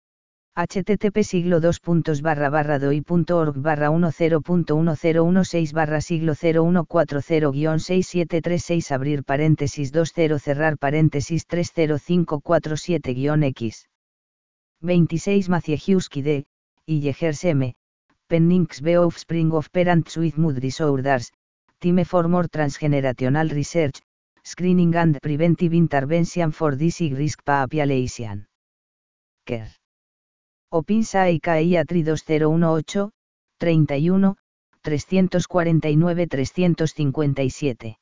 http siglo dos puntos barra barra doi.org barra diez punto dieciséis barra siglo cero uno cuarenta guión seis siete tres seis abrir paréntesis veinte cerrar paréntesis tres cero cinco cuatro siete guión x. veintiséis Maciejewski D, y Yegers M, Pennings B Offspring of Parents with Mood Disorders, Time for More Transgenerational Research, Screening and Preventive Intervention for Disease Risk Population. Care. Open Psychiatry dos mil dieciocho, treinta y uno, trescientos cuarenta y nueve trescientos cincuenta y siete.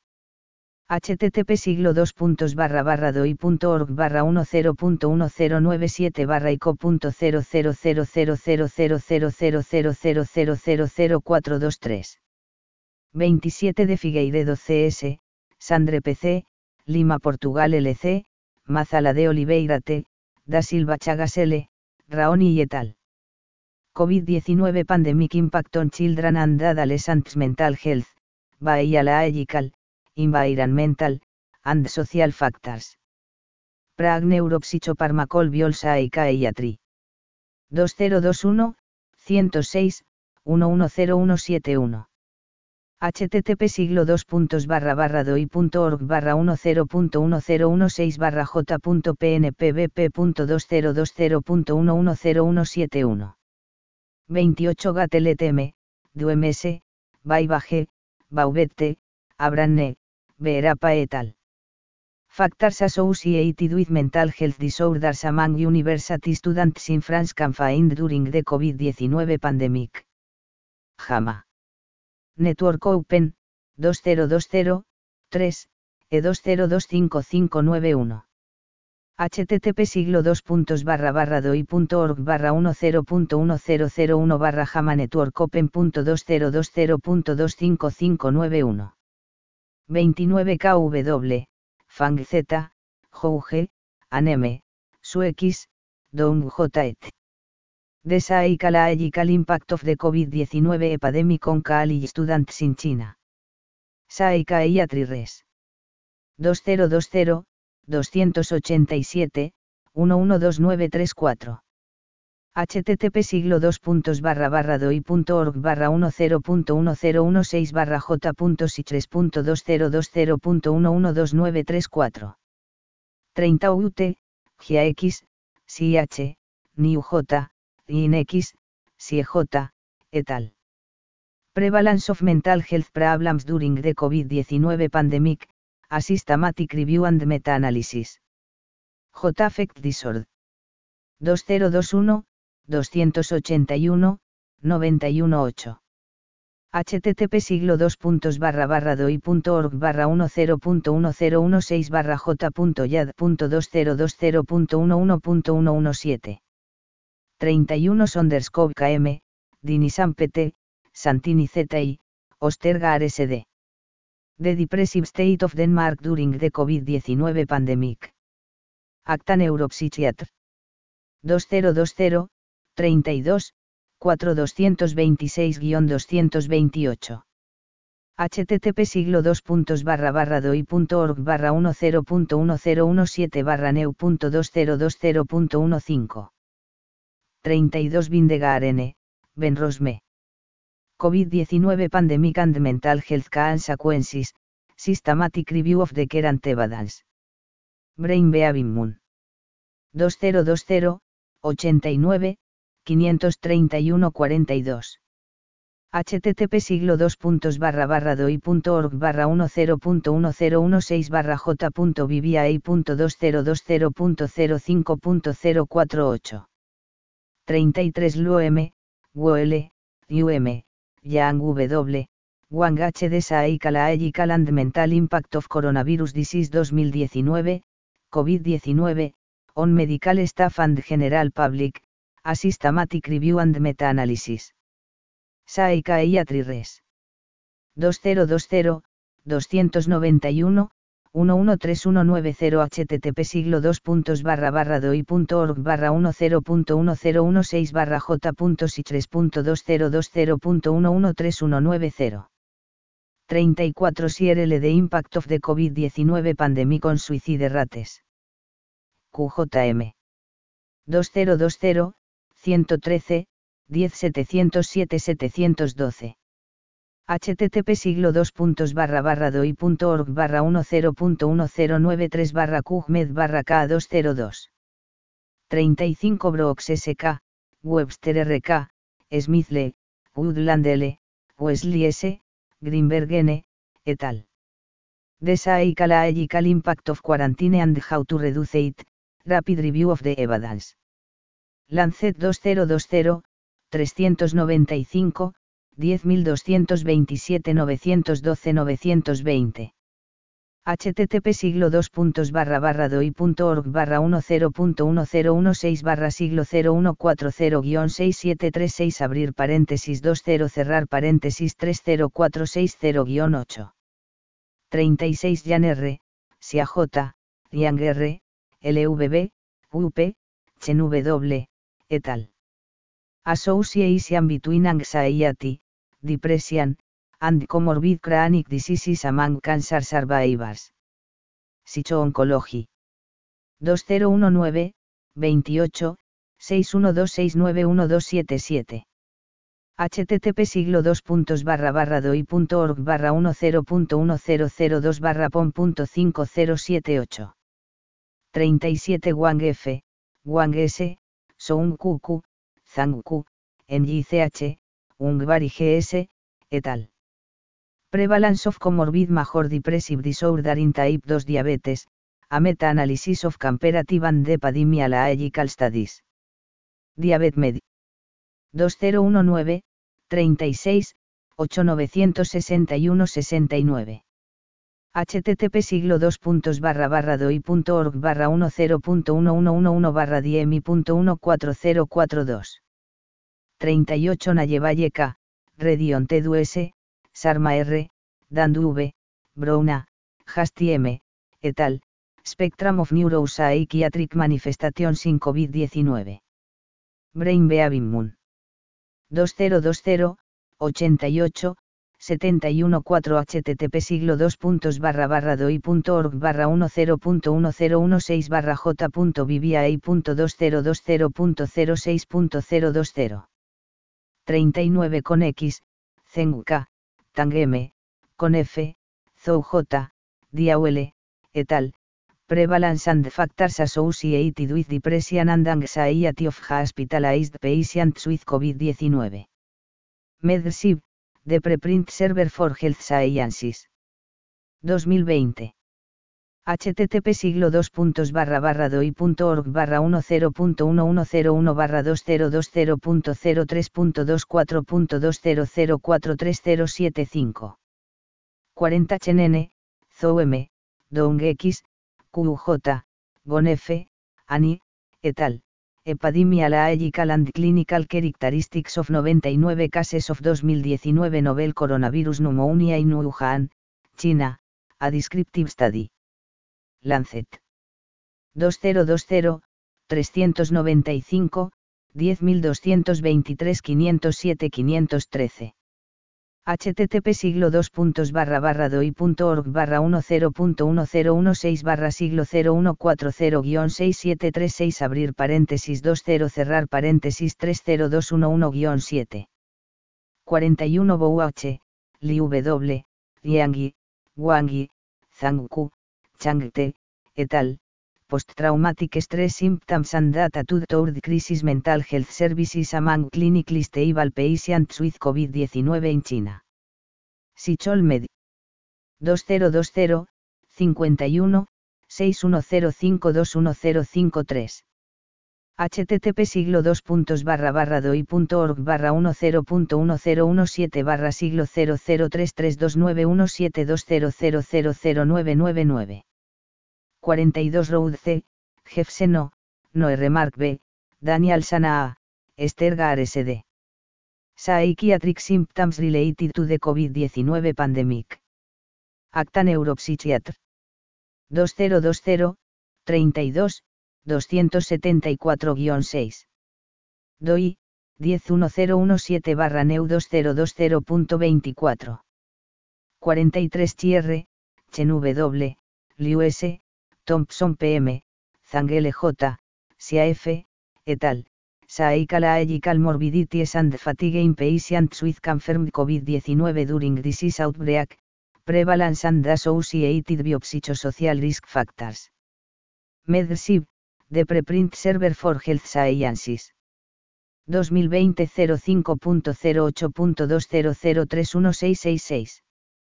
http siglo dos puntos barra barra doi.org barra diez punto diez nueve siete barra ico.cero cero cero cero cero cero cero cero cero cero cero cero cero cuatro dos tres. veintisiete de Figueiredo C S, Sandre P C, Lima Portugal L C, Mazala de Oliveira T, Da Silva Chagas L, Raoni y et al. COVID diecinueve Pandemic Impact on Children and Adolescents Mental Health, Biological, Environmental, and Social Factors. Prague Neuropsychopharmacological Psychiatry. dos mil veintiuno, ciento seis, uno uno cero uno siete uno. http siglo dos puntos barra barra doi.org barra diez punto dieciséis barra j.pnpbp.dos mil veinte punto uno uno cero uno veintiocho Gateletm, D U M S, Baibage, Baubette, Abranne, Verapa et al. Factors associated with mental health disorders among university students in France confined during the COVID diecinueve pandemic. JAMA. Network Open, dos mil veinte, tres, E dos cero dos cinco cinco nueve uno. http siglo dos puntos barra barra doi.org barra ten.1001 barra jama network open punto dos cero dos cero punto dos cinco cinco nueve uno. veintinueve K W, Fang Z, Jouge, Aneme, Suex, Dong J et. The psychological impact of the COVID nineteen epidemic on college students in China. Psychiatry Res. dos cero dos cero, dos ocho siete, uno uno dos nueve tres cuatro. http siglo dos puntos barra barra doi.org barra ten.1016 barra j.sitres.2020.1120934. treinta U T, G A X, S I H, N I U J, I N X, S I E J, et al. Prevalence of mental health problems during the COVID nineteen pandemic, a systematic review and meta-analysis. J. Affect disorder. dos cero dos uno, dos ocho uno, nueve uno ocho. http siglo dos puntos barra barra doi.org barra ten.1016 barra j.yad.2020.11.11.117. treinta y uno Sonderskov K M, Dinisan P T, Santini Z I, Ostergaard S D. The Depressive State of Denmark During the COVID nineteen Pandemic. Acta Neuropsychiatr. dos cero dos cero, treinta y dos, cuatro doscientos veintiséis guión doscientos veintiocho. http siglo dos puntos barra barra doi.org barra ten.1017 barra new.2020.15. treinta y dos Vindegaard N, Ben Rosme. COVID nineteen Pandemic and Mental Health Consequences, Systematic Review of the Current Evidence. Brain Behaving Moon. dos cero dos cero, ochenta y nueve, quinientos treinta y uno cuarenta y dos. http siglo dos puntos barra barra doi.org barra ten.1016 barra j.viviai.2020.0cinco.048. treinta y tres Luem, Woele, Um, Yang W, Wang H. D. Psychological and Mental Impact of Coronavirus Disease dos mil diecinueve, COVID nineteen, on Medical Staff and General Public, a Systematic Review and Meta-Analysis. Psychiatry Res. dos cero dos cero, dos nueve uno, uno uno tres uno nueve cero http siglo dos puntos barra barra doi.org barra ten.1016 barra j.sitres.2020.11.131930. treinta y cuatro C R L The Impact of the COVID nineteen Pandemic on Suicide Rates. Q J M. dos cero dos cero, ciento trece, diez setecientos siete setecientos doce. http siglo dos puntos barra barra doi.org barra ten.1093 barra qmed barra K dos cero dos. treinta y cinco Brooks S K, Webster R K, Smith L, Woodland L, Wesley S, Greenberg N, et al. The Psychological Impact of Quarantine and How to Reduce It, Rapid Review of the Evidence. Lancet dos cero dos cero, trescientos noventa y cinco, diez mil doscientos veintisiete novecientos doce novecientos veinte. http siglo dos puntos barra barra doi.org barra ten.1016 barra siglo cero uno cuarenta guión seis siete tres seis abrir paréntesis dos cero cerrar paréntesis tres cero cuatro seis cero guión ocho. treinta y seis Jan R, Sia J, Yang R, L V B, U P, Chen W, et al. Association between anxiety, depression, and comorbid chronic diseases among cancer survivors. Psycho-Oncology. dos cero uno nueve, veintiocho, seis uno dos seis nueve uno dos siete siete. http siglo dos puntos barra barra doi.org barra ten.1002 barra pom.5078. treinta y siete Wang F, Wang S, Soung Q Q, Zhang Q, N J C H, Ungvari G S, et al. Prevalence of Comorbid Major Depressive Disorder in Type dos Diabetes, a Meta-Analysis of Comparative and Epidemiological Studies. DiabetMed. dos cero uno nueve, treinta y seis, ocho nueve seis uno sesenta y nueve. http siglo dos puntos barra barra doi punto org barra diez punto uno uno uno uno barra diemi punto uno cuatro cero cuatro dos. treinta y ocho Nayevalle K, Redion Tedu S, Sarma R, Dandu V, Brouna, Hasti M, et al., Spectrum of Neuropsychiatric Manifestations in COVID diecinueve. Brain Behaving Moon. dos mil veinte, ochenta y ocho, setenta y uno cuatro http siglo dos puntos barra barra doi punto org barra diez punto uno cero uno seis barra j.vbi punto dos mil veinte punto cero seis punto cero dos cero. treinta y nueve con X, Zeng K, Tang M, con F, Zhou J, Diaoele, et al., Prevalence and Factors Associated with Depression and Anxiety of Hospitalized Patients with COVID diecinueve. Medrxiv, The Preprint Server for Health Sciences. dos mil veinte. http siglo dos puntos barra barra doi punto org barra diez punto uno uno cero uno barra dos mil veinte punto cero tres punto veinticuatro punto dos mil cuatro tres cero siete cinco. cuarenta Chenene, Zhou M, Dong X, Q J, Gon F, Ani, et al., Epidemiological and Clinical Characteristics of noventa y nueve Cases of dos mil diecinueve Novel Coronavirus Pneumonia in Wuhan, China, a Descriptive Study. Lancet. dos mil veinte, trescientos noventa y cinco, diez mil doscientos veintitrés quinientos siete quinientos trece. http siglo dos puntos barra barra doi punto org barra diez punto uno cero uno seis barra siglo cero uno cuatro cero guión seis siete tres seis abrir paréntesis veinte cerrar paréntesis tres cero dos uno uno guión siete. cuarenta y uno Bouch, Liu W, Liangyi, Wangyi, Zhangku, Changte, et al., Post-Traumatic Stress Symptoms and Data to Toward Crisis Mental Health Services Among Clinically Stable Patients with COVID diecinueve in China. Sichol Med. dos mil veinte, cincuenta y uno, seis uno cero cinco dos uno cero cinco tres. http siglo dos puntos barra barra doi punto org barra diez punto uno cero uno siete barra siglo cero cero tres tres dos nueve uno siete dos cero cero cero cero nueve nueve nueve. cuarenta y dos Roud C, Jefseno, Noe Remark B, Daniel Sana A, Esther Gaar S D. Psychiatric Symptoms Related to the COVID diecinueve Pandemic. Acta Neuropsychiatr. dos mil veinte, treinta y dos, doscientos setenta y cuatro guión seis. doi, diez punto uno cero uno siete barra neu dos mil veinte punto veinticuatro. cuarenta y tres Chierre, Chen W, Liu S, Thompson P M, Zhang L J, Xia F, et al., Psychological Morbidities and Fatigue in Patients with Confirmed COVID diecinueve During Disease Outbreak, Prevalence and Associated Biopsychosocial Risk Factors. Medrxiv, The Preprint Server for Health Sciences. dos mil veinte cero cinco punto cero ocho punto dos cero cero tres uno seis seis seis.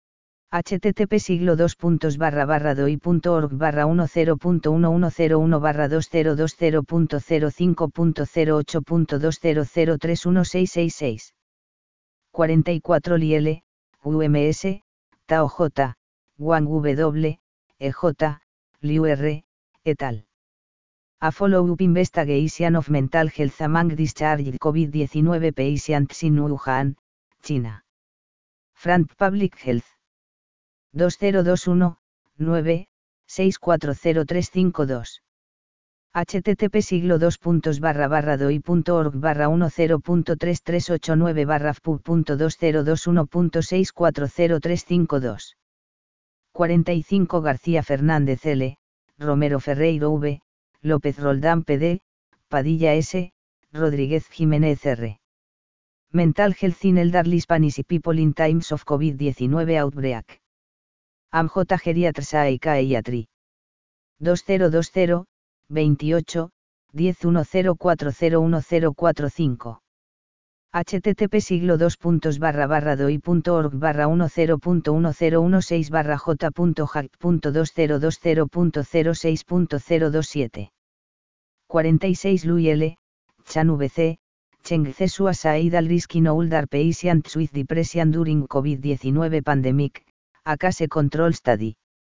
http siglo dos puntos barra barra doi punto org barra diez punto uno uno cero uno barra dos mil veinte punto cero cinco punto cero ocho punto dos cero cero tres uno seis seis seis. cuarenta y cuatro Liele, U M S, Tao J, Wang W, E J, Liu R, et al. A Follow-up Investigation of Mental Health Among Discharged COVID diecinueve Patients in Wuhan, China. Front Public Health. dos mil veintiuno, nueve, seis cuatro cero tres cinco dos. http siglo dos puntos barra barra doi punto org barra diez punto tres tres ocho nueve barra fpub punto dos mil veintiuno punto seis cuatro cero tres cinco dos. cuarenta y cinco García Fernández L, Romero Ferreiro V, López Roldán P D, Padilla S, Rodríguez Jiménez R. Mental Health in Elderly Spanish People in Times of COVID diecinueve Outbreak. A M J Geriatr Psychiatry. dos mil veinte, veintiocho, diez punto uno cero cuatro cero uno cero cuatro cinco. http siglo dos puntos barra barra doi punto org barra diez punto uno cero uno seis barra j.hack punto dos mil veinte punto cero seis punto cero dos siete. cuarenta y seis Lui L, Chan V C, Cheng C Suicide Risk in Older Patients with Depression During COVID diecinueve Pandemic, A Case Control Study.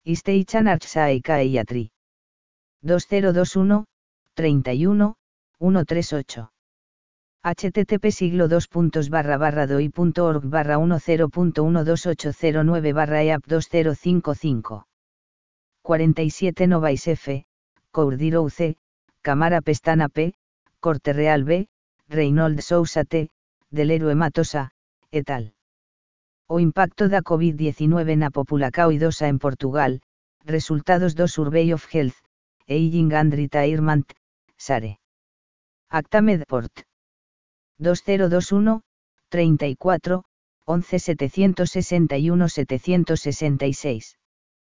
Isteichan Archsaikaiatri. dos mil veintiuno, treinta y uno, ciento treinta y ocho. http siglo dos puntos barra barra doi.org barra ten punto uno dos ocho cero nueve barra eap dos mil cincuenta y cinco. cuarenta y siete Novais F, Courdiro C, Camara Pestana P, Corte Real B, Reynold Sousa T, Del Héroe Matosa, et al. O impacto da covid diecinueve na população idosa en Portugal, resultados do Survey of Health, Aging and Retirement, Sare. Acta Medport. dos mil veintiuno, treinta y cuatro, once setecientos sesenta y uno setecientos sesenta y seis.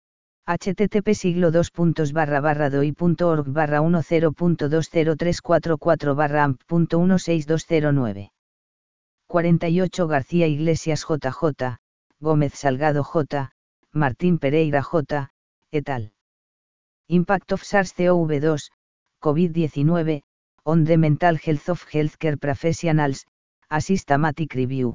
http siglo dos puntos barra barra doi.org barra ten punto dos cero tres cuatro cuatro barra amp punto uno seis dos cero nueve. cuarenta y ocho García Iglesias J J, Gómez Salgado J, Martín Pereira J, et al. Impact of SARS-C o V dos, covid diecinueve, on the mental health of healthcare professionals, a systematic review.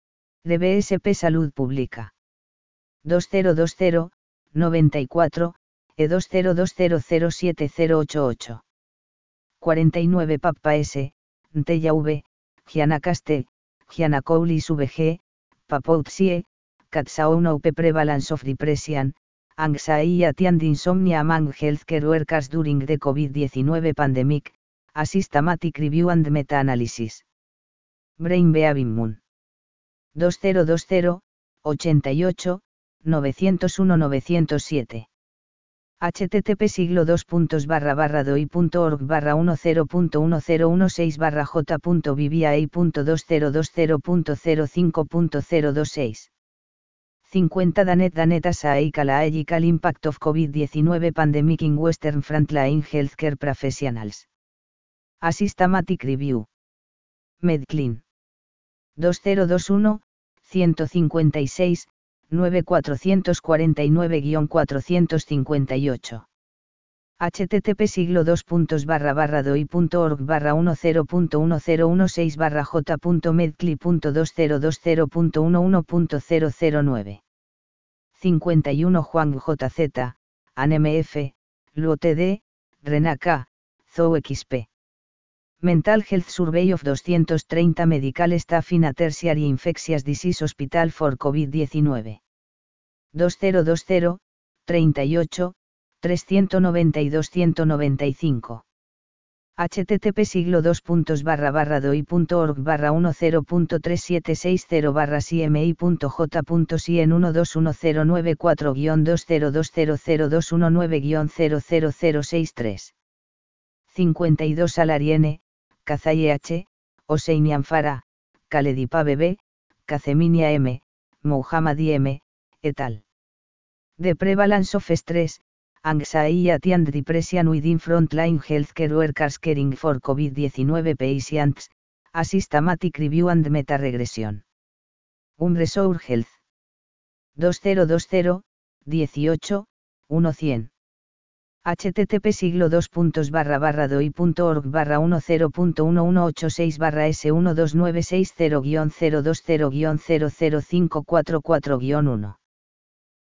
D B S P Salud Pública. dos mil veinte, noventa y cuatro, E dos cero dos cero cero siete cero ocho ocho. cuarenta y nueve Pappa S, Ntella V, Gianacaste, Gianacoulis V G, Papoutsie, Katsaunope Prevalence of Depression, Anxiety and Insomnia Among Healthcare Workers During the covid diecinueve Pandemic, a Systematic Review and Meta-Analysis. Brain Behaving Moon. dos mil veinte, ochenta y ocho, novecientos uno novecientos siete. http siglo dos puntos barra barra doi.org barra ten punto uno cero uno seis barra j.bba.dos cero dos cero punto cero cinco punto cero dos seis. cincuenta Danet Danet Asaikalaegical Impact of covid diecinueve Pandemic in Western Frontline Healthcare Professionals. A Systematic Review. Medclin. dos mil veintiuno, ciento cincuenta y seis, nueve cuatrocientos cuarenta y nueve guión cuatrocientos cincuenta y ocho. http siglo dos puntos barra barra doi.org barra ten punto uno cero uno seis barra j.medcli.dos cero dos cero punto uno punto cero cero nueve. cincuenta y uno Juan J Z, ANMF, LUOTD, RENACA, ZOUXP. Mental Health Survey of doscientos treinta Medical Staff in a Tertiary Infectious Disease Hospital for covid diecinueve. dos mil veinte, treinta y ocho, trescientos noventa y dos ciento noventa y cinco. http siglo dos puntos barra barra doi.org barra ten punto tres siete seis cero barra cmi.j.sien uno dos uno cero nueve cuatro guión dos cero dos cero cero dos uno nueve guión cero cero cero seis tres. cincuenta y dos Salariene, Kazai H, Oseinian Fara, Kaledipa B B, Kazeminia M, Mohammadi M, et al. The Prevalence of Stress, Anxiety and Depression within Frontline Healthcare Workers Caring for covid diecinueve Patients, a Systematic Review and Meta-Regression. Umresur Health. dos mil veinte, dieciocho, uno cien. http siglo dos puntos barra barra doi.org barra ten punto uno uno ocho seis barra s uno dos nueve seis cero guión cero dos cero guión cero cero cinco cuatro cuatro guión uno.